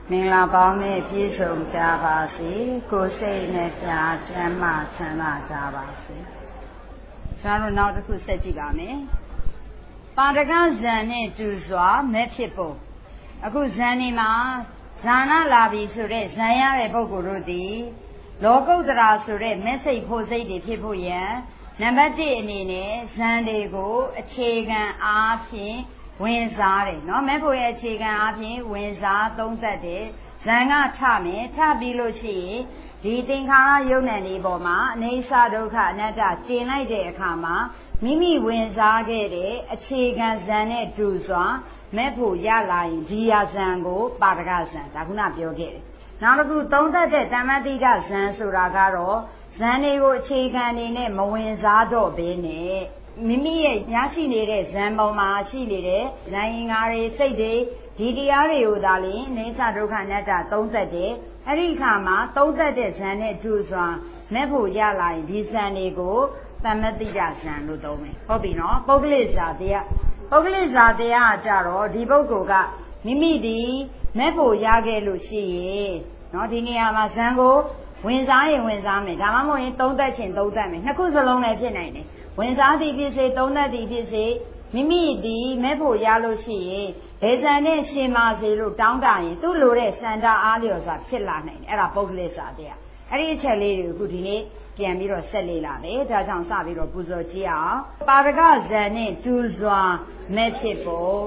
မင်္ဂလာပေါင်းနဲ့ပြည့်စုံကြပါစေကိုယ်စိတ်နဲ့ပြားချမ်းသာချမ်းသာကြပါစေကျွန်တော်နောက်တစ်ခုဆက်ကြည့်ပါမယ်ပါရကဇန်နဲ့တူစွာမဲ့ဖြစ်ပုံအခုဇန်ဒီမှာဇာနာလာပြီဆိုတဲ့ဇန်ရတဲ့ပုဂ္ဂိုလ်တို့သည်လောကုတ္တရာဆိုတဲ့မဲ့စိတ်ဖို့စိတ်တွေဖြစ်ဖို့ရန်နံပါတ်1အနေနဲ့ဇန်တွေကိုအခြေခံအားဖြင့်ဝင်စားတယ်เนาะမဲ့ဖို့ရဲ့အခြေခံအားဖြင့်ဝင်စားသုံးသပ်တယ်ဇန်ကထမယ်ထပြီးလို့ရှိရင်ဒီသင်္ခါရယုံ nant တွေပေါ်မှာအနေစာဒုက္ခအနတ္တကျင်လိုက်တဲ့အခါမှာမိမိဝင်စားခဲ့တဲ့အခြေခံဇန်နဲ့တူစွာမဲ့ဖို့ရလာရင်ဒီယာဇန်ကိုပါရကဇန်ဒါခုနပြောခဲ့တယ်နောက်တစ်ခုသုံးသပ်တဲ့တမ္မတိကဇန်ဆိုတာကတော့ဇန်တွေကိုအခြေခံအနေနဲ့မဝင်စားတော့ဘဲနဲ့မိမိရဲ့ရရှိနေတဲ့ဇန်ပေါ်မှာရှိနေတဲ့ဇန်ရင်္ဂါတွေစိတ်တွေဒီတရားတွေကိုသာလျှင်နေသဒုက္ခအနတ္တသုံးသပ်တယ်အဲ့ဒီအခါမှာသုံးသပ်တဲ့ဇန်နဲ့တူစွာမဲ့ဖို့ရလာရင်ဒီဇန်တွေကိုတမ္မတိကဇန်လို့သုံးမယ်ဟုတ်ပြီနော်ပုဂ္ဂလိဇာတရားပုဂ္ဂလိဇာတရားကကြတော့ဒီပုဂ္ဂိုလ်ကမိမိဒီမဲ့ဖို့ရခဲ့လို့ရှိရင်နော်ဒီနေရာမှာဇန်ကိုဝင်စားရင်ဝင်စားမယ်ဒါမှမဟုတ်ရင်သုံးသပ်ခြင်းသုံးသပ်မယ်နှစ်ခုစလုံးလည်းဖြစ်နိုင်တယ်ဝင်စားသည်ဖြစ်စေသုံးသပ်သည်ဖြစ်စေမိမိဒီမဲ့ဖို့ရလို့ရှိရင်ဘယ်ဇန်နဲ့ရှင်ပါစေလို့တောင်းတရင်သူ့လိုတဲ့စန္ဒအားလျော်စွာဖြစ်လာနိုင်တယ်အဲ့ဒါပုဂ္ဂလိဇာတရားအဲ့ဒီအချက်လေးတွေအခုဒီနေ့ပြန်ပြီးတော့ဆက်လေ့လာမယ်ဒါကြောင့်စပြီးတော့ပူဇော်ကြည့်အောင်ပါရကဇန်နဲ့တူစွာမဲ့ဖြစ်ပုံ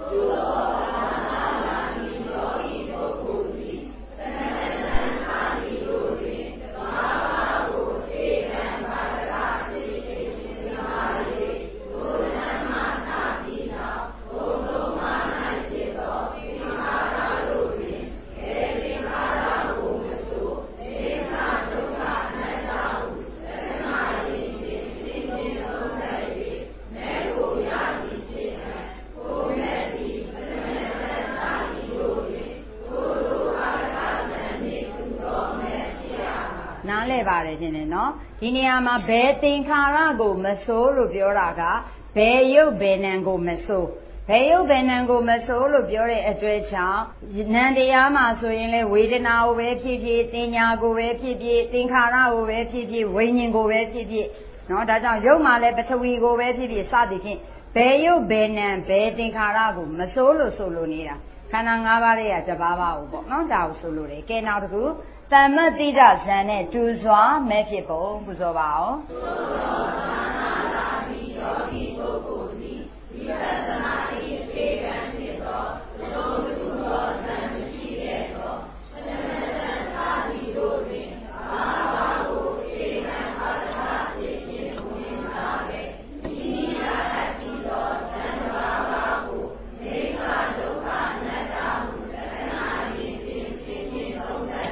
နားလဲပါတယ်ရှင်နော်ဒီနေရာမှာဘယ်သင်္ခါရကိုမစိုးလို့ပြောတာကဘယ်ရုပ်ဘယ်နာမ်ကိုမစိုးဘယ်ရုပ်ဘယ်နာမ်ကိုမစိုးလို့ပြောတဲ့အတွက်ကြောင့်နံတရားမှာဆိုရင်လေဝေဒနာကိုပဲဖြစ်ဖြစ်တင်ညာကိုပဲဖြစ်ဖြစ်သင်္ခါရကိုပဲဖြစ်ဖြစ်ဝိညာဉ်ကိုပဲဖြစ်ဖြစ်နော်ဒါကြောင့်ရုပ်မှာလည်းပထဝီကိုပဲဖြစ်ဖြစ်စသည်ဖြင့်ဘယ်ရုပ်ဘယ်နာမ်ဘယ်သင်္ခါရကိုမစိုးလို့ဆိုလို့နေတာခန္ဓာ၅ပါးရဲ့တဘာဝကိုပေါ့နော်ဒါကိုဆိုလို့တယ်ကဲနောက်တစ်ခုတမ္မတိဒဇန်နဲ့တူစွာမဲ့ဖြစ်ပုံပူဇော်ပါအောင်သုသောသာနာလာမိယောဂီပုဂ္ဂိုလ်သည်ဝိပဿနာ၏အခြေခံဖြစ်သောသုံးတူသောဇန်မရှိခဲ့သောပထမဇန်သာတိတို့တွင်ဘာဝကိုအခြေခံပါဒနာဖြစ်ခြင်းဝင်စားပဲမိမိရာအပ်ပြီးသောဇန်ဘာဝကိုနေကဒုက္ခအနတ္တဟုလက္ခဏာဖြင့်ဖြစ်ခြင်းသုံးသပ်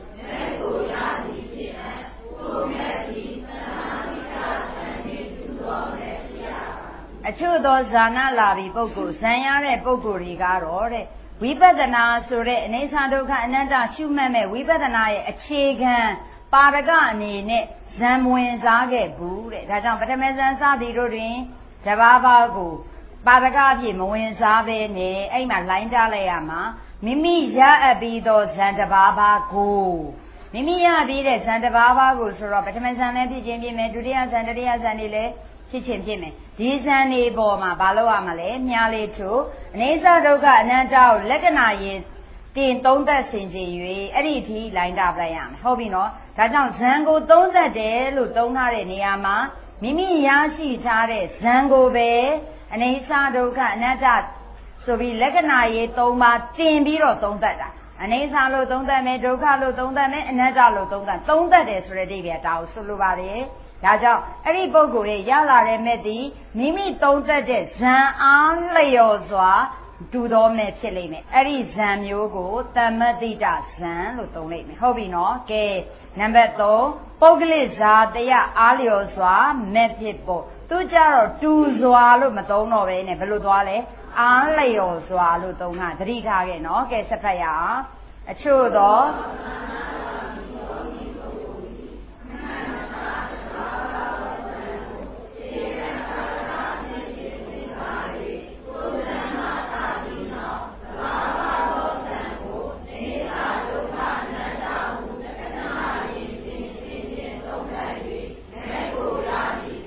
အချို့သောဇာနာလာပြီးပုဂ္ဂိုလ်ဇံရတဲ့ပုဂ္ဂိုလ်တွေကတော့တဲ့ဝိပဿနာဆိုတဲ့အနေဆာဒုက္ခအနတ္တရှုမှတ်မဲ့ဝိပဿနာရဲ့အခြေခံပါရကအနေနဲ့ဇံဝင်စားခဲ့ဘူးတဲ့ဒါကြောင့်ပထမဇန်စသည်တို့တွင်တဘာဘာကိုပါရကအဖြစ်မဝင်စားဘဲနဲ့အဲ့မှာလိုင်းထားလိုက်ရမှာမိမိရအပ်ပြီးသောဇံတဘာဘာကိုမိမိရပြီးတဲ့ဇန်တဘာဘာကိုဆိုတော့ပထမဇန်လည်းဖြစ်ခြင်းဖြစ်မယ်ဒုတိယဇန်တတိယဇန်တွေလည်းဖြစ်ခြင်းဖြစ်မယ်ဒီဇန်တွေပေါ်မှာဘာလို့ရမလဲမြားလေးထို့အနေစာဒုက္ခအနတ္တကိုလက္ခဏာရင်တင်သုံးသပ်ဆင်ခြင်၍အဲ့ဒီအထိလိုင်းတာပလိုက်ရမယ်ဟုတ်ပြီနော်ဒါကြောင့်ဇန်ကိုသုံးသပ်တယ်လို့သုံးထားတဲ့နေရာမှာမိမိရရှိထားတဲ့ဇန်ကိုပဲအနေစာဒုက္ခအနတ္တဆိုပြီးလက္ခဏာရေး၃ပါးတင်ပြီးတော့သုံးသပ်တာအနေစာလို့သုံးသပ်မယ်ဒုက္ခလို့သုံးသပ်မယ်အနတ္တလို့သုံးသပ်တယ်ဆိုတဲ့အိဗယ်ဒါကိုဆိုလိုပါတယ်ဒါကြောင့်အဲ့ဒီပုဂ္ဂိုလ်ရဲ့ရလာတဲ့မဲ့သည်မိမိသုံးသပ်တဲ့ဇံအားလျော်စွာတူသောမဲ့ဖြစ်လိမ့်မယ်အဲ့ဒီဇံမျိုးကိုတမ္မတိတဇံလို့သုံးလိမ့်မယ်ဟုတ်ပြီနော်ကဲနံပါတ်3ပုဂ္ဂလိဇာတရားအားလျော်စွာမဲ့ဖြစ်ဖို့သူကြတော့တူစွာလို့မသုံးတော့ဘဲနဲ့ဘယ်လိုသွားလဲအားလျော်စွာလို့သုံးတာသတိထားခဲ့နော်ကဲဆက်ဖတ်ရအောင်အချို့သော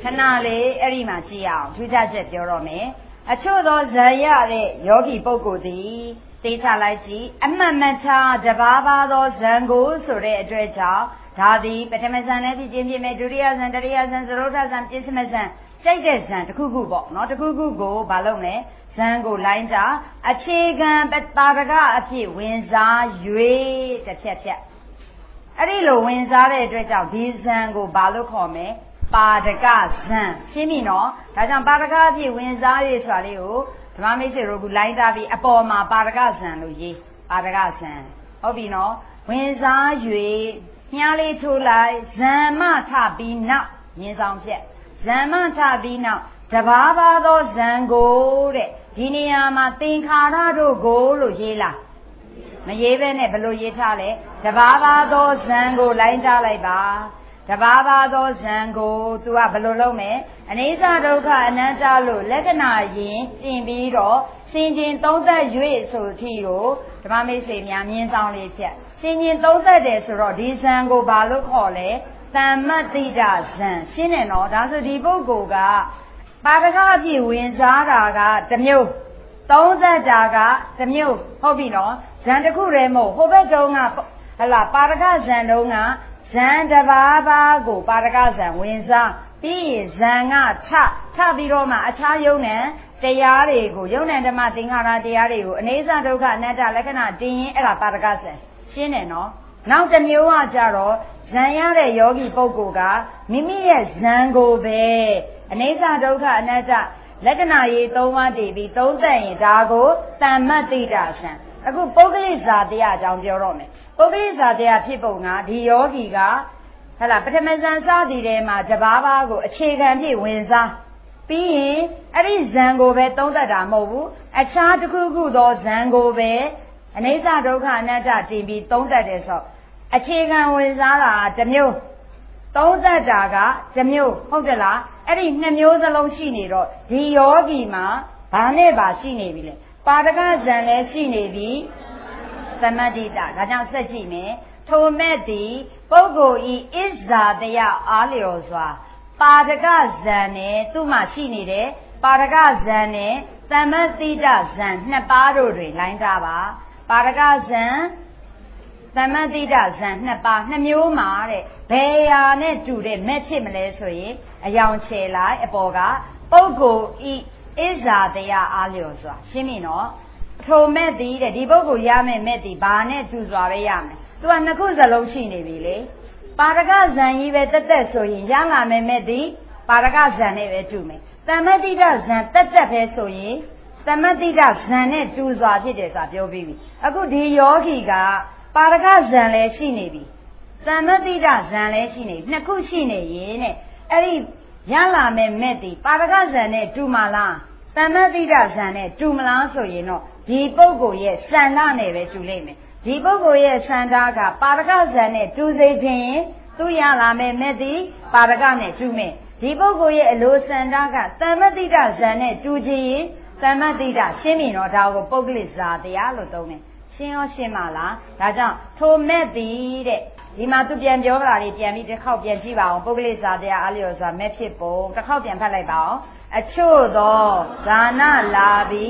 နာလေးအဲ့ဒီမှာကြည့်အောင်ထူးခြားချက်ပြောတော့မယ်အချို့သောဇာရတဲ့ယောဂီပုဂ္ဂိုလ်သည်သိချလိုက်ကြည့်အမှတ်မထားတဘာဘာသောဇံကိုဆိုတဲ့အတွက်ကြောင့်ဒါသည်ပထမဇံလည်းဖြစ်ခြင်းဖြစ်မယ်ဒုတိယဇံတတိယဇံသရုတ်ထဇံပစ္စမဇံကြိုက်တဲ့ဇံတစ်ခုခုပေါ့နော်တစ်ခုခုကိုဘာလုပ်လဲဇံကိုလိုင်းတာအခြေခံပါဒကအဖြစ်ဝင်စား၍တစ်ဖြတ်ဖြတ်အဲ့ဒီလိုဝင်စားတဲ့အတွက်ကြောင့်ဒီဇံကိုဘာလို့ခေါ်မလဲပါဒကဇံရှင်းပြီနော်ဒါကြောင့်ပါဒကအဖြစ်ဝင်စားရဆိုတာလေးကိုဓမ္မမိတ်ဆွေတို့ကလိုင်းတာပြီးအပေါ်မှာပါဒကဇံလို့ရေးပါဒကဇံဟုတ်ပြီနော်ဝင်စား၍မြားလေးထိုးလိုက်ဇံမထပြီးနောက်မြင်းဆောင်ဖြက်ဇံမထပြီးနောက်တဘာဘာသောဇံကိုတဲ့ဒီနေရာမှာသင်္ခါရတို့ကိုလို့ရေးလားမရေးပဲနဲ့ဘယ်လိုရေးထားလဲတဘာဘာသောဇံကိုလိုင်းထားလိုက်ပါတဘာဘာသောဇံကို तू ကဘယ်လိုလုပ်မလဲအနိစ္စဒုက္ခအနတ္တလို့လက္ခဏာရင်ပြင်ပြီးတော့စင်ကျင်သုံးသက်၍ဆိုသည့်ကိုဓမ္မမိတ်ဆွေများမြင်ဆောင်လေးဖြတ်စင်ကျင်သုံးသက်တယ်ဆိုတော့ဒီဇံကိုဘာလို့ခေါ်လဲတမ္မတိတဇံရှင်းတယ်နော်ဒါဆိုဒီပုဂ္ဂိုလ်ကပါဒကအပြည့်ဝင်စားတာကတစ်မျိုးသုံးသက်တာကတစ်မျိုးဟုတ်ပြီနော်ဇံတစ်ခုတည်းမဟုတ်ဟိုဘက်တုန်းကဟလာပါဒကဇံတုန်းကဇံတဘာဘာကိုပါဒကဇံဝင်စားပြီးရင်ဇံကထပြီးတော့မှအခြားယုံနဲ့တရားတွေကိုယုံနဲ့ဓမ္မသင်္ခါရတရားတွေကိုအနိစ္စဒုက္ခအနတ္တလက္ခဏာတင်ရင်အဲ့ဒါပါဒကဇံရှင်းတယ်နော်နောက်တစ်မျိုးကကြတော့ဇံရတဲ့ယောဂီပုဂ္ဂိုလ်ကမိမိရဲ့ဇံကိုပဲအနိစ္စဒုက္ခအနတ္တလက္ခဏာရေး၃ပါးတည်ပြီးသုံးသက်ရင်ဒါကိုတမ္မတိတဇံအခုပုဂ္ဂလိဇာတရားအကြောင်းပြောတော့မယ်ပုဂ္ဂလိဇာတရားဖြစ်ပုံကဒီယောဂီကဟလာပထမဇန်စသည်ထဲမှာတဘာဘာကိုအခြေခံပြည့်ဝင်စားပြီးရင်အဲ့ဒီဇံကိုပဲသုံးသက်တာမဟုတ်ဘူးအခြားတစ်ခုခုသောဇံကိုပဲအနိစ္စဒုက္ခအနတ္တတင်ပြီးသုံးသက်တယ်ဆိုအခြေခံဝင်စားတာတစ်မျိုးသုံးသက်တာကတစ်မျိုးဟုတ်တယ်လားအဲ့ဒီနှစ်မျိုးစလုံးရှိနေတော့ဒီယောဂီမှာဘာနဲ့ပါရှိနေပြီလဲပါဒကဇံလည်းရှိနေပြီသမတ္တိတဒါကြောင့်ဆက်ကြည့်မယ်ထိုမဲ့သည်ပုဂ္ဂိုလ်ဤဣဇာတယအားလျော်စွာပါဒကဇံနဲ့သူ့မှာရှိနေတဲ့ပါဒကဇံနဲ့သမတ္တိတဇံနှစ်ပါးတို့တွင်လိုင်းထားပါပါဒကဇံသမတ္တိတဇံနှစ်ပါးနှစ်မျိုးမှာတဲ့ဘယ်ဟာနဲ့တူတဲ့မဲ့ဖြစ်မလဲဆိုရင်အယောင်ချေလိုက်အပေါ်ကပုဂ္ဂိုလ်ဤဣဇာတယအားလျော်စွာရှင်းပြီနော်ထိုမဲ့သည်တဲ့ဒီပုဂ္ဂိုလ်ရမယ်မဲ့သည်ဘာနဲ့တူစွာပဲရမယ်သူကနှစ်ခုစလုံးရှိနေပြီလေပါဒကဇံကြီးပဲတက်တက်ဆိုရင်ရလာမယ်မဲ့သည်ပါဒကဇံနဲ့ပဲတူမယ်သမတ္တိတဇံတက်တက်ပဲဆိုရင်သမတ္တိတဇံနဲ့တူစွာဖြစ်တယ်ဆိုတာပြောပြီးပြီအခုဒီယောဂီကပါဒကဇံလည်းရှိနေပြီသမတ္တိတဇံလည်းရှိနေနှစ်ခုရှိနေရင်တဲ့အဲ့ဒီရလာမယ်မဲ့သည်ပါဒကဇံနဲ့တူမလားသမတ္တိတဇံနဲ့တူမလားဆိုရင်တော့ဒီပုဂ္ဂိုလ်ရဲ့စန္ဒနဲ့ပဲတူလိမ့်မယ်ဒီပုဂ္ဂိုလ်ရဲ့စန္ဒကပါဒကဇံနဲ့တူစေခြင်းရင်သူရလာမယ်မဲ့သည်ပါဒကနဲ့တူမယ်ဒီပုဂ္ဂိုလ်ရဲ့အလိုစန္ဒကသမတ္တိတဇံနဲ့တူခြင်းရင်သမတ္တိတရှင်းပြီနော်ဒါကိုပုဂ္ဂလိဇာတရားလို့သုံးတယ်ရှင်းရောရှင်းပါလားဒါကြောင့်ထိုမဲ့သည်တဲ့ဒီမှာသူပြန်ပြောတာလေးပြန်ပြီးတစ်ခေါက်ပြန်ကြည့်ပါအောင်ပုဂ္ဂလိဇာတရားအားလျော်စွာမဲ့ဖြစ်ပုံတစ်ခေါက်ပြန်ဖတ်လိုက်ပါအောင်အချို့သောဇာနာလာပြီး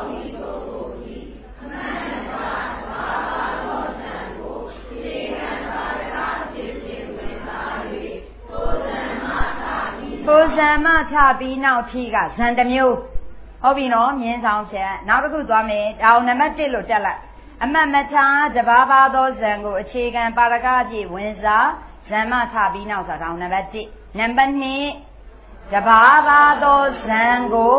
ထိုဇံမထပြီးနောက်ထီကဇံတစ်မျိုးဟုတ်ပြီနော်မြင်းဆောင်ချက်နောက်တစ်ခုသွားမယ်ဒါအောင်နံပါတ်1လို့တက်လိုက်အမှတ်မထားတဘာဘာသောဇံကိုအခြေခံပါရကအပြည့်ဝင်စားဇံမထပြီးနောက်ဆိုတာဒါအောင်နံပါတ်1နံပါတ်2တဘာဘာသောဇံကို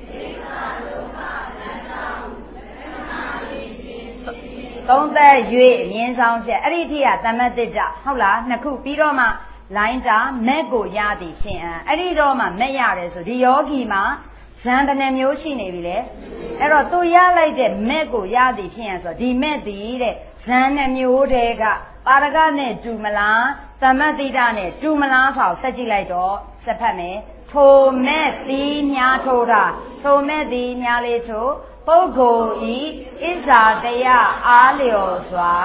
သုံးသက်၍မြင်းဆောင်ချက်အဲ့ဒီအထိကသမတ္တိတဟုတ်လားနှစ်ခုပြီးတော့မှလိုင်းတာမဲ့ကိုရသည်ဖြင့်အဲ့ဒီတော့မှမဲ့ရတယ်ဆိုဒီယောဂီမှာဇံတဏ္ဍမျိုးရှိနေပြီလေအဲ့တော့သူရလိုက်တဲ့မဲ့ကိုရသည်ဖြင့်ဆိုဒီမဲ့သည်တဲ့ဇံနှမျိုးတည်းကပါရကနဲ့တူမလားသမတ္တိတနဲ့တူမလားဆိုတော့ဆက်ကြည့်လိုက်တော့ဆက်ဖတ်မယ်ထိုမဲ့သည်များထိုးတာထိုမဲ့သည်များလေးထိုးပုဂ္ဂိုလ်ဤဣဇာတယအားလျော်စွာ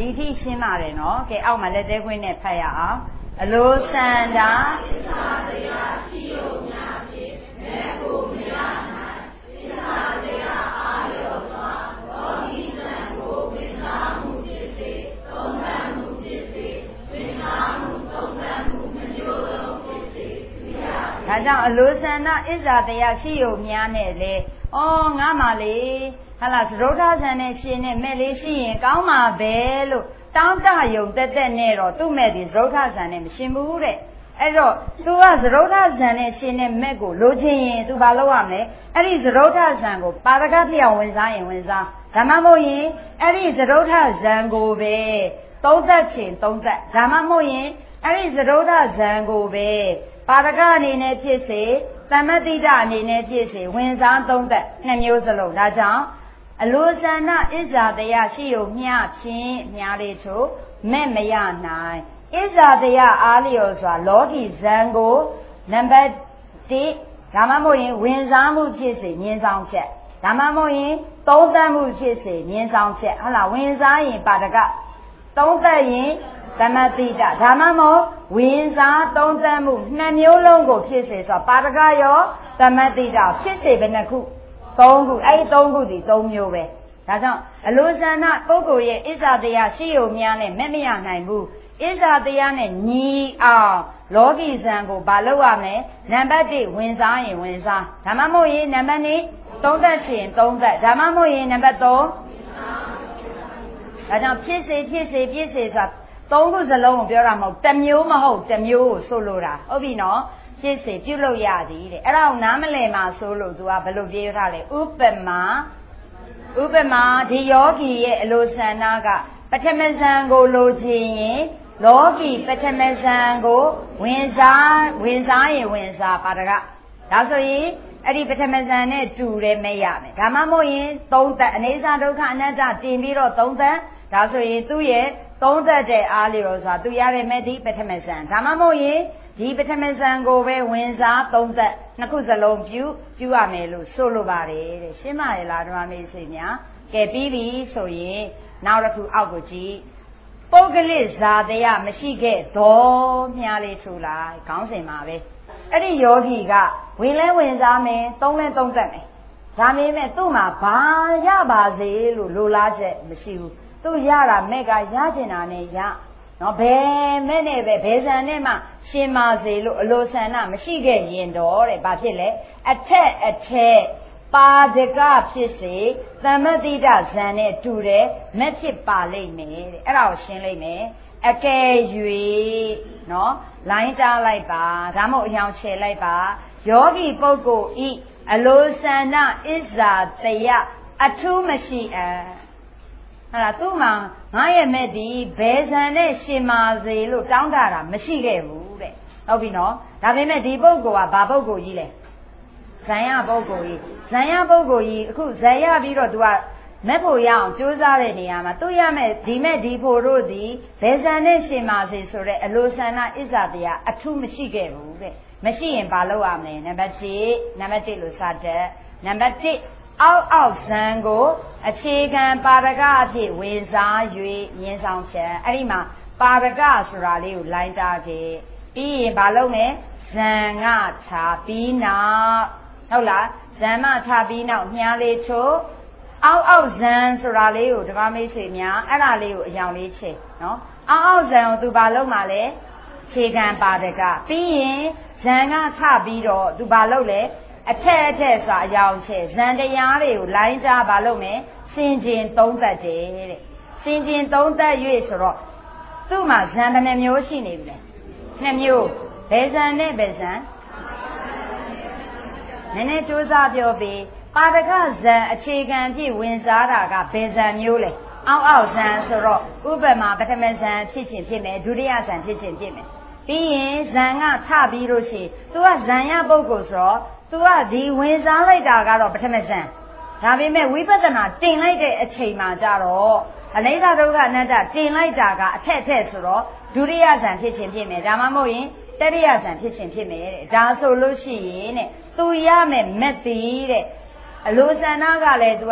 ထိရှင်းပါတယ်နော်ကဲအောက်မှာလက်သေးခွင်းနဲ့ဖတ်ရအောင်အလိုဆန္ဒသစ္စာတရားရှိယုံများဖြင့်မဲ့ကိုမရနိုင်သစ္စာတရားအာလျော်စွာဘောဓိဇံကိုဝင်စားမှုဖြစ်စေသုံးသပ်မှုဖြစ်စေဝင်စားမှုသုံးသပ်မှုမမျိုးလုံးဖြစ်စေဒါကြောင့်အလိုဆန္ဒအစ္စာတရားရှိယုံများနဲ့လေဩငါမှလေဟာလားသရုတ်ထဆန်နဲ့ရှင်နဲ့မဲ့လေးရှိရင်ကောင်းမှာပဲလို့တောင်းတယုံတက်တက်နဲ့တော့သူ့မဲ့ဒီသရုတ်ထဆန်နဲ့မရှင်ဘူးတဲ့အဲ့တော့ तू ကသရုတ်ထဆန်နဲ့ရှင်နဲ့မဲ့ကိုလိုချင်ရင် तू ဘာလုပ်ရမလဲအဲ့ဒီသရုတ်ထဆန်ကိုပါရကပြအောင်ဝင်စားရင်ဝင်စားဒါမှမဟုတ်ရင်အဲ့ဒီသရုတ်ထဆန်ကိုပဲသုံးသက်ချင်သုံးသက်ဒါမှမဟုတ်ရင်အဲ့ဒီသရုတ်ထဆန်ကိုပဲပါရကအနေနဲ့ဖြစ်စေသမတိတအနေနဲ့ဖြစ်စေဝင်စားသုံးသက်နှစ်မျိုးစလုံးဒါကြောင့်အလိုဆန္ဒအစ္စာတရားရှိုံမျှဖြင့်မြားလေးချို့မဲ့မရနိုင်အစ္စာတရားအားလျော်စွာလောကီဇံကိုနံပါတ်1ဒါမှမဟုတ်ရင်ဝင်စားမှုဖြစ်စေမြင်ဆောင်ချက်ဒါမှမဟုတ်ရင်သုံးသပ်မှုဖြစ်စေမြင်ဆောင်ချက်ဟုတ်လားဝင်စားရင်ပါဒကသုံးသပ်ရင်သမတိတဒါမှမဟုတ်ဝင်စားသုံးသပ်မှုနှစ်မျိုးလုံးကိုဖြစ်စေဆိုပါဒကရောသမတိတဖြစ်စေဘယ်နှခု3ခုအဲ့ဒီ3ခုဒီ3မျိုးပဲဒါကြောင့်အလိုဆန္ဒပုဂ္ဂိုလ်ရဲ့အစ္စာတရားရှိုံများနဲ့မဲ့မရနိုင်ဘူးအစ္စာတရားနဲ့ညီအောင်လောကီဇံကိုဘာလုပ်ရမလဲနံပါတ်1ဝင်စားရင်ဝင်စားဒါမှမဟုတ်ရင်နံပါတ်2သုံးသက်ရင်သုံးသက်ဒါမှမဟုတ်ရင်နံပါတ်3ဒါကြောင့်ဖြစ်စေဆိုတာ3ခုစလုံးကိုပြောတာမဟုတ်တစ်မျိုးမဟုတ်တစ်မျိုးကိုဆိုလိုတာဟုတ်ပြီနော်ဖြစ်စေပြုလုပ်ရသည်တဲ့အဲ့ဒါကိုနားမလည်မှာဆိုလို့ तू ကဘယ်လိုပြောထားလဲဥပမာဒီယောဂီရဲ့အလိုဆန္ဒကပထမဇန်ကိုလိုချင်ရင်လောကီပထမဇန်ကိုဝင်စားရင်ဝင်စားပါတကဒါဆိုရင်အဲ့ဒီပထမဇန်နဲ့တူတယ်မဲ့ရမယ်ဒါမှမဟုတ်ရင်သုံးသက်အနေစာဒုက္ခအနတ္တတင်ပြီးတော့သုံးသက်ဒါဆိုရင်သူ့ရဲ့သုံးသက်တဲ့အားလျော်စွာသူရတဲ့မဲ့ဒီပထမဇန်ဒါမှမဟုတ်ရင်ဒီပထမဇန်ကိုပဲဝင်စားသုံးသက်နှစ်ခုစလုံးပြုရမယ်လို့ဆိုလိုပါတယ်တဲ့ရှင်းပါရဲ့လားဓမ္မမေဆွေများကဲပြီးပြီဆိုရင်နောက်တစ်ခုအောက်ကိုကြည့်ပုဂ္ဂလိဇာတရားမရှိခဲ့တော့မြားလေးထူလိုက်ခေါင်းစဉ်မှာပဲအဲ့ဒီယောဂီကဝင်လဲဝင်စားမယ်သုံးလဲသုံးသက်မယ်ဒါပေမဲ့သူ့မှာဘာရပါစေလို့လိုလားချက်မရှိဘူးသူရတာမဲ့ကရကျင်တာနဲ့ရနော်ဘယ်မဲ့နဲ့ပဲဘယ်ဆန်နဲ့မှရှင်ပါစေလို့အလိုဆန္ဒမရှိခဲ့ရင်တော့တဲ့ဘာဖြစ်လဲအထက်ပါဒကဖြစ်စေသမတိတဇံနဲ့တူတယ်မဲ့ဖြစ်ပါလိမ့်မယ်တဲ့အဲ့ဒါကိုရှင်းလိုက်မယ်အကယ်၍နော်လိုင်းတားလိုက်ပါဒါမှမဟုတ်အယောင်ချေလိုက်ပါယောဂီပုဂ္ဂိုလ်ဤအလိုဆန္ဒအစ္စာတရားအထူးမရှိဟာလားသူ့မှာငါရဲ့မဲ့ဒီဘယ်ဇံနဲ့ရှင်ပါစေလို့တောင်းတတာမရှိခဲ့ဘူးတဲ့ဟုတ်ပြီနော်ဒါပေမဲ့ဒီပုဂ္ဂိုလ်ကဘာပုဂ္ဂိုလ်ကြီးလဲဇံရပုဂ္ဂိုလ်ကြီးအခုဇံရပြီးတော့ तू ကမက်ဖို့ရအောင်ကြိုးစားတဲ့နေရာမှာသူရမဲ့ဒီမဲ့ဒီဖို့တို့ဒီဘယ်ဇံနဲ့ရှင်ပါစေဆိုတဲ့အလိုဆန္ဒအစ္စာတရားအထူးမရှိခဲ့ဘူးတဲ့မရှိရင်ဘာလုပ်ရမလဲနံပါတ်1လို့စတဲ့နံပါတ်1အောက်ဇံကိုအခြေခံပါရကအဖြစ်ဝင်စား၍မြင်ဆောင်ချက်အဲ့ဒီမှာပါရကဆိုတာလေးကိုလိုင်းတာခဲ့ပြီးရင်ဘာလုပ်လဲဇံကခြာပြီးနောက်ဟုတ်လားဇံမခြာပြီးနောက်မြားလေးချို့အောက်ဇံဆိုတာလေးကိုဓမ္မမိတ်ဆွေများအဲ့ဒါလေးကိုအယောင်လေးချိန်နော်အောက်ဇံကိုသူဘာလုပ်မှာလဲခြေခံပါဒကပြီးရင်ဇံကခြပြီးတော့သူဘာလုပ်လဲအထက်ဆိုတာအယောင်ချဲဇန်တရားတွေကိုလိုင်းကြားဘာလုပ်မယ်စင်ကျင်သုံးသက်တယ်တဲ့စင်ကျင်သုံးသက်၍ဆိုတော့သူ့မှာဇန်ဘယ်နှမျိုးရှိနေပြီလဲနှစ်မျိုးဘယ်ဇန်နဲ့ဘယ်ဇန်နည်းနည်းစူးစမ်းပြောပြီးပါဒကဇန်အခြေခံဖြင့်ဝင်စားတာကဘယ်ဇန်မျိုးလဲအောက်ဇန်ဆိုတော့ဥပမာပထမဇန်ဖြစ်ခြင်းဖြစ်မယ်ဒုတိယဇန်ဖြစ်ခြင်းဖြစ်မယ်ပြီးရင်ဇန်ကထပြီးလို့ရှိရင်သူကဇန်ရပုဂ္ဂိုလ်ဆိုတော့သူကဒီဝင်စားလိုက်တာကတော့ပထမဇန်ဒါပေမဲ့ဝိပဿနာတင်လိုက်တဲ့အချိန်မှာကြတော့အနိစ္စဒုက္ခအနတ္တတင်လိုက်တာကအထက်ဆိုတော့ဒုတိယဇန်ဖြစ်ခြင်းဖြစ်မယ်ဒါမှမဟုတ်ရင်တတိယဇန်ဖြစ်ခြင်းဖြစ်မယ်တဲ့ဒါဆိုလို့ရှိရင်တဲ့သူရမယ်မက်တီတဲ့အလိုဆန္ဒကလည်းသူက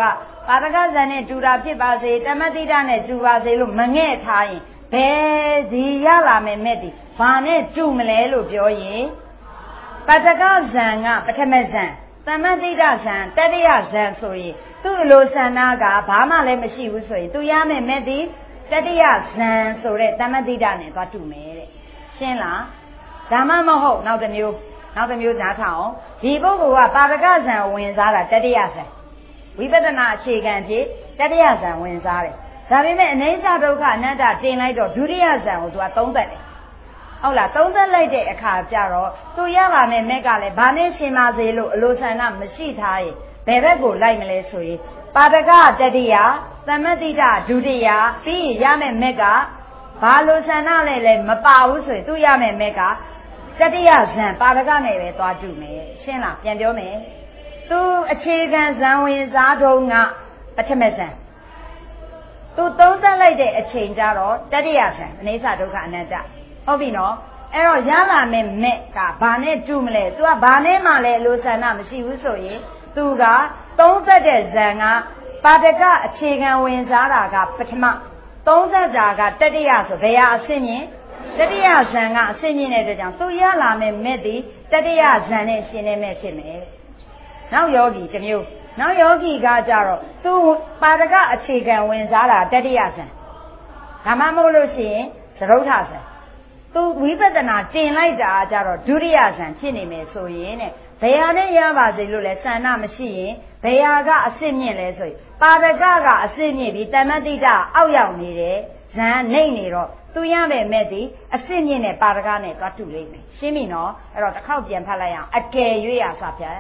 ပါရကဇန်နဲ့တူတာဖြစ်ပါစေတမ္မတိတနဲ့တူပါစေလို့မငဲ့ထားရင်ဘယ်ဒီရလာမယ်မဲ့ဒီဘာနဲ့တူမလဲလို့ပြောရင်ပတ္တကဇန်ကပထမဇန်တမ္မတိတဇန်တတိယဇန်ဆိုရင်သူ့လိုဆန္ဒကဘာမှလည်းမရှိဘူးဆိုရင်သူရမယ်မဲ့ဒီတတိယဇန်ဆိုတဲ့တမ္မတိတနဲ့သွားတူမယ်တဲ့ရှင်းလားဒါမှမဟုတ်နောက်တစ်မျိုးနားထောင်ဒီပုဂ္ဂိုလ်ကပါရကဇန်ဝင်စားတာတတိယဇန်ဝိပဿနာအခြေခံဖြစ်တတိယဇန်ဝင်စားတယ်ဒါပေမဲ့အနိစ္စဒုက္ခအနတ္တတင်လိုက်တော့ဒုတိယဇန်ကိုသူကသုံးသပ်တယ်ဟုတ်လားသုံးသပ်လိုက်တဲ့အခါကျတော့သူရပါမယ်မက်ကလည်းဘာနဲ့ရှင်းပါစေလို့အလိုဆန္ဒမရှိထားရင်ဘယ်ဘက်ကိုလိုက်မလဲဆိုရင်ပါရကတတိယသမ္မတိတဒုတိယပြီးရမယ်မက်ကဘာလိုဆန္ဒလဲမပါဘူးဆိုရင်သူရမယ်မက်ကတတိယဇန်ပါရကနဲ့ပဲသွားတူမယ်ရှင်းလားပြန်ပြောမယ်သူအခြေခံဇန်ဝင်စားတုံးကပထမဇန်သူသုံးသပ်လိုက်တဲ့အချိန်ကျတော့တတိယဇန်အနိစ္စဒုက္ခအနတ္တဟုတ်ပြီနော်အဲ့တော့ရလာမယ်မက်ကဘာနဲ့တူမလဲသူကဘာနဲ့မှလည်းအလိုဆန္ဒမရှိဘူးဆိုရင်သူကသုံးသပ်တဲ့ဇန်ကပါဒကအခြေခံဝင်စားတာကပထမသုံးသပ်တာကတတိယဆိုဘယ်ဟာအဆင့်မြင့်တတိယဇန်ကအဆင့်မြင့်တဲ့အတွက်ကြောင့်သူရလာမယ်မဲ့ဒီတတိယဇန်နဲ့ရှင်းနေမဲ့ဖြစ်မယ်နောက်ယောဂီတစ်မျိုးနောက်ယောဂီကကြတော့သူပါဒကအခြေခံဝင်စားတာတတိယဇန်ဒါမှမဟုတ်လို့ရှိရင်သရုပ်ထဇန်သူဝိပဿနာတင်လိုက်တာကြတော့ဒုတိယဇန်ဖြစ်နေမယ်ဆိုရင်တဲ့ဘယ်ဟာနဲ့ရပါစေလို့လဲဆန္ဒမရှိရင်ဘယ်ဟာကအစစ်မြင့်လဲဆိုရင်ပါဒကကအစစ်မြင့်ပြီးတမ္မတိတအောက်ရောက်နေတယ်ဇန်နှိမ့်နေတော့သူရမယ်မဲ့ဒီအစစ်မြင့်နဲ့ပါဒကနဲ့သွားတူလိမ့်မယ်ရှင်းပြီနော်အဲ့တော့တစ်ခေါက်ပြန်ဖတ်လိုက်အောင်အကယ်၍ရစဖြတ်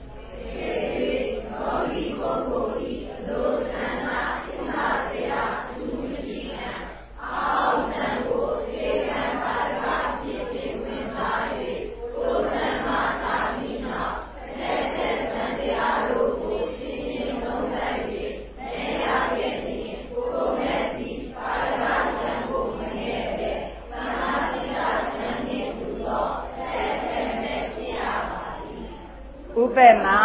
ယောဂီပုဂ္ဂိုလ်ဤအလိုဆန္ဒသစ္စာတရားအထူးမရှိခံအောက်တန်ကိုအခြေခံပါဒကဖြစ်ဖြစ်ဝင်စား၍ကိုယ်တန်မှသာပြီးနောက်လက်သက်သံတရားတို့ကိုရှင်းရှင်းသုံးသပ်၍နေရခဲ့သည်ကိုယ်မဲ့သည်ပါဒကဇံကိုမငဲ့ပဲသမာဓိဇံနှင့်တူသောလက်သက်မဲ့ဖြစ်ရပါသည်ဥပမာ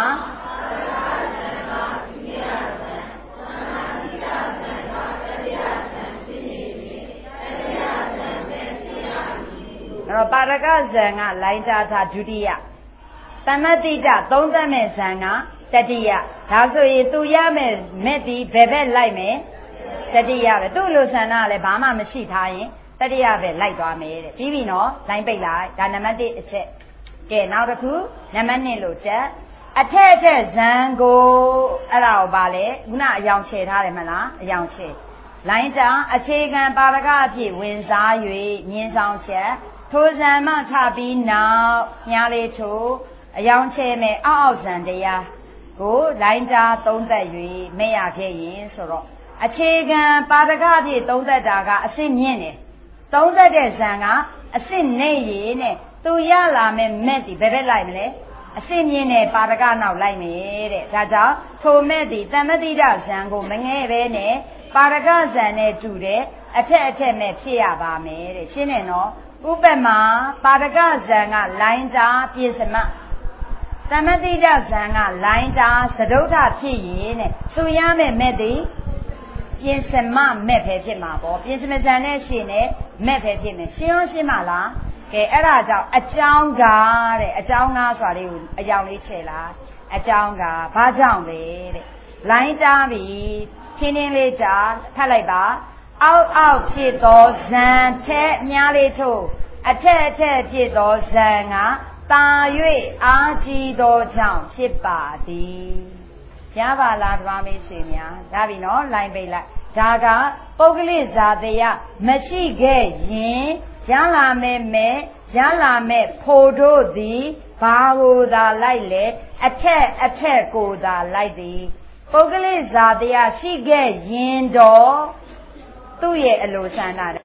ပါရကဇံကလိုင်းတာသာဒုတိယတမ္မတိတသုံးသပ်မဲ့ဇံကတတိယဒါဆိုရင်သူရမယ်မဲ့ဒီဘယ်ဘက်လိုက်မယ်တတိယပဲသူ့လိုဆန္ဒကလည်းဘာမှမရှိထားရင်တတိယပဲလိုက်သွားမယ်တဲ့ပြီးပြီနော်လိုင်းပိတ်လိုက်ဒါနံပါတ်1အချက်ကဲနောက်တစ်ခုနံပါတ်2လို့တက်အထက်ဇံကိုအဲ့ဒါကိုပါလေခုနအယောင်ချေထားတယ်မလားအယောင်ချေလိုင်းတာအခြေခံပါရကအဖြစ်ဝင်စား၍မြင်းဆောင်ချက်ထိုဇံမှထပြီးနောက်ညားလေးထိုအယောင်ချဲမဲ့အောက်ဇံတရားကိုလိုင်းတာသုံးသက်၍မဲ့ရခဲ့ရင်ဆိုတော့အခြေခံပါဒကပြည့်သုံးသက်တာကအစစ်မြင့်တယ်သုံးသက်တဲ့ဇံကအစစ်နေရည်နဲ့သူရလာမဲ့မဲ့ဒီဘယ်ဘက်လိုက်မလဲအစစ်မြင့်တဲ့ပါဒကနောက်လိုက်မယ်တဲ့ဒါကြောင့်ထိုမဲ့ဒီတမ္မတိတဇံကိုမငဲ့ပဲနဲ့ပါဒကဇံနဲ့တူတဲ့အထက်မဲ့ဖြစ်ရပါမယ်တဲ့ရှင်းတယ်နော်ဥပမာပါဒကဇံကလိုင်းတာပြည့်စမတမ္မတိတဇံကလိုင်းတာသဒုဋ္ဌဖြစ်ရင်တဲ့သူရမယ်မဲ့သည်ပြည့်စမမဲ့ပဲဖြစ်မှာပေါ့ပြည့်စမဇံနဲ့ရှင်နဲ့မဲ့ပဲဖြစ်မယ်ရှင်းရောရှင်းပါလားကဲအဲ့ဒါကြောင့်အကြောင်းတဲ့အကြောင်းကားဆိုတာလေးကိုအကြောင်းလေးချဲ့လိုက်အကြောင်းကားဘာကြောင့်လဲတဲ့လိုင်းတာပြီးချင်းချင်းလေးကြာထပ်လိုက်ပါအောက်ဖြစ်သောဇံထက်များလေးထို့အထက်ဖြစ်သောဇံကတာ၍အားကြီးသောကြောင့်ဖြစ်ပါသည်ရပါလားဓမ္မမေဆွေများဒါပြီနော်လိုင်းပိတ်လိုက်ဒါကပုဂ္ဂလိဇာတရားမရှိခဲ့ရင်ရလာမဲ့ရလာမဲ့ဖို့တို့သည်ဘာကိုသာလိုက်လေအထက်ကိုသာလိုက်သည်ပုဂ္ဂလိဇာတရားရှိခဲ့ရင်တော့သူ့ရဲ့အလိုဆန္ဒ